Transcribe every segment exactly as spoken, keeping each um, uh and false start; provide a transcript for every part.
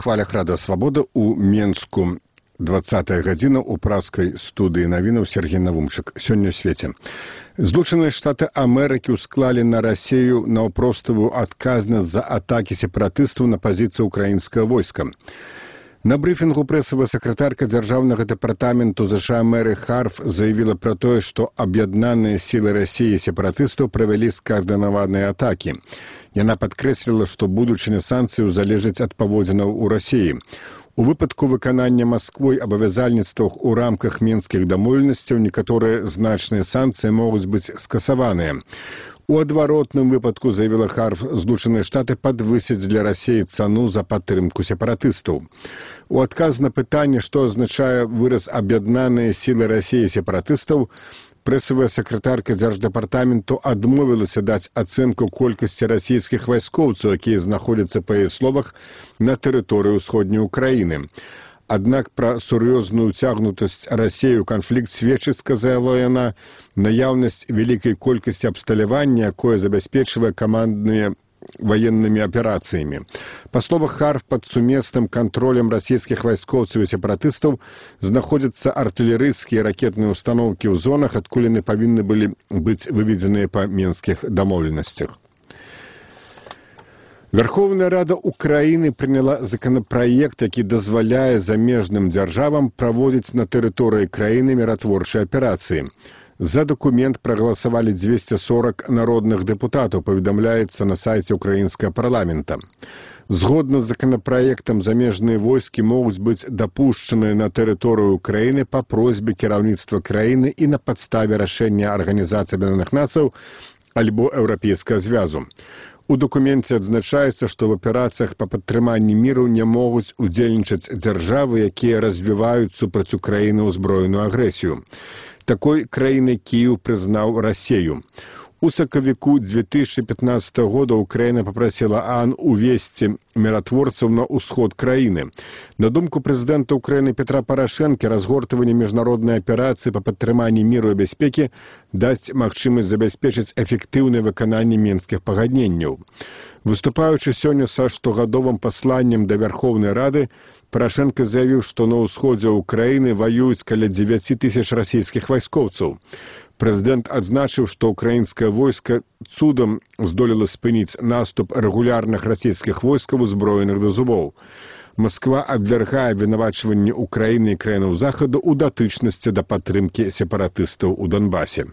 хвалях Радыё Свабода ў Менску. двадцатая гадзіна ў праскай студыі навінаў Сергей Навумчык. Сёння ў свеце. Злучаныя Штаты Амерыкі ўсклалі на Расію наўпроставую адказнасць за атакі сепаратыстаў на пазіцыі ўкраінскага войска. На брифінгу прэсавая сакратарка дзяржаўнага дэпартаменту ЗША Мэри Харф заявіла пра тое, што аб'яднаныя сілы Расіі сепаратыстаў правялі скаардынаваныя атакі. Яна падкрэсліла, што будучыня санкцыяў залежыць ад паводзінаў у Расіі. У выпадку выканання Масквой абавязальніцтваў у рамках менскіх дамоўленасцяў некаторыя значныя санкцыі могуць быць скасаваныя. У адваротным выпадку, заявіла Харф, Злучаныя Штаты падвысяць для Расіі цану за падтрымку сепаратыстаў. У адказ на пытанне, што азначае выраз аб'яднаныя сілы Расіі сепаратыстаў, прэсавая сакратарка дзярждэпартаменту адмовілася даць ацэнку колькасці расійскіх вайскоўцаў, якія знаходзяцца, па яе словах, на тэрыторыі ўсходняй Украіны. Аднак пра сур'ёзную ўцягнутасць Расіі ў канфлікт сведчыць, сказала яна, наяўнасць вялікай колькасці абсталявання, якое забяспечвае камандныя военными операциями. По словам Харф, под сумесным контролем российских войскоўцаў и сепаратыстаў знаходзяцца артиллерийские ракетные установки в зонах, адкуль яны павінны былі быць выведеныя по менских домовленностях. Верховная Рада Украины приняла законопроект, які дазваляе замежным дзяржавам праводзіць на тэрыторыі краіны міратворчыя аперацыі. За документ проголосовали двести сорок народных депутатов, поведомляется на сайте украинского парламента. Згодно с законопроектом, замежные войски могут быть допущены на территорию Украины по просьбе кіраўніцтва краіны и на подставе рашения Организации Объединенных Наций альбо Европейского Звязу. У документе адзначаецца, што в операциях по падтрыманні миру не могуць удзельнічаць дзяржавы, якія развіваюць супраць Украіны ўзброеную агрэсію. Такой краінай Киев признал Россию. У сакавіку две тысячи пятнадцатого года Украина попросила ООН увести миротворцев на усход краины. На думку президента Украины Петра Порошенко, разгортывание международной операции по падтрыманню миру и бяспекі даць магчымасць забяспечыць эффектыўнае выкананне менскіх пагадненняў. Выступаючы сёння са штогадовым пасланнем да Верховнай Рады, Порошенко заявіў, што на ўсходзе Украіны ваююць каля дзевяці тысяч расійскіх вайскоўцаў. Прэзідэнт адзначыў, што украінскае войска цудам здолела спыніць наступ рэгулярных расійскіх войскаў, узброеных да зубоў. Москва абвяргае абвінавачванні Украіны і краінаў Захаду ў датычнасці да падтрымкі сепаратыстаў у Донбасе.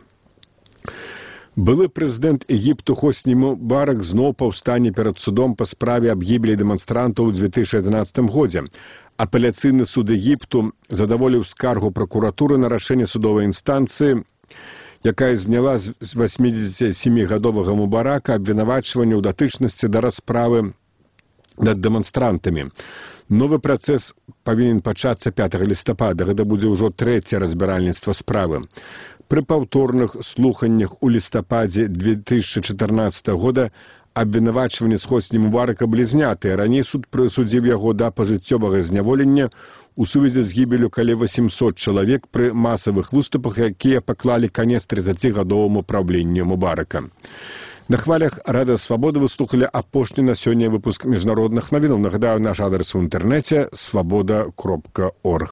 Былы прэзідэнт Егіпту Хосні Мубарак зноў паўстане перад судом па справе аб гібелі дэманстрантаў у две тысячи адзінаццатым годзе. Апеляцыйны суд Егіпту задаволіў скаргу пракуратуры на рашэнне судовай інстанцыі, якая зняла з восьмідзесяцісямігадовага Мубарака абвінавачванне ў датычнасці да расправы над дэманстрантамі. Новы працэс павінен пачацца пятага лістапада. Гэта будзе ўжо трэцяе разбіральніцтва справы. Пры паўторных слуханнях у лістападзе две тысячи чатырнаццатага года абвінавачванні з Хосні Мубарака былі знятыя. Раней суд прысудзіў яго да пажыццёвага зняволення у сувязі з гібелю каля восьмісот чалавек пры масавых выступах, якія паклалі канец трыццацігадоваму правленню Мубарака. На хвалях Радыё Свабода вы слухали апошні на сёння выпуск міжнародных навінаў. Нагадаю, наш адрес у інтэрнэце свабода кропка орг.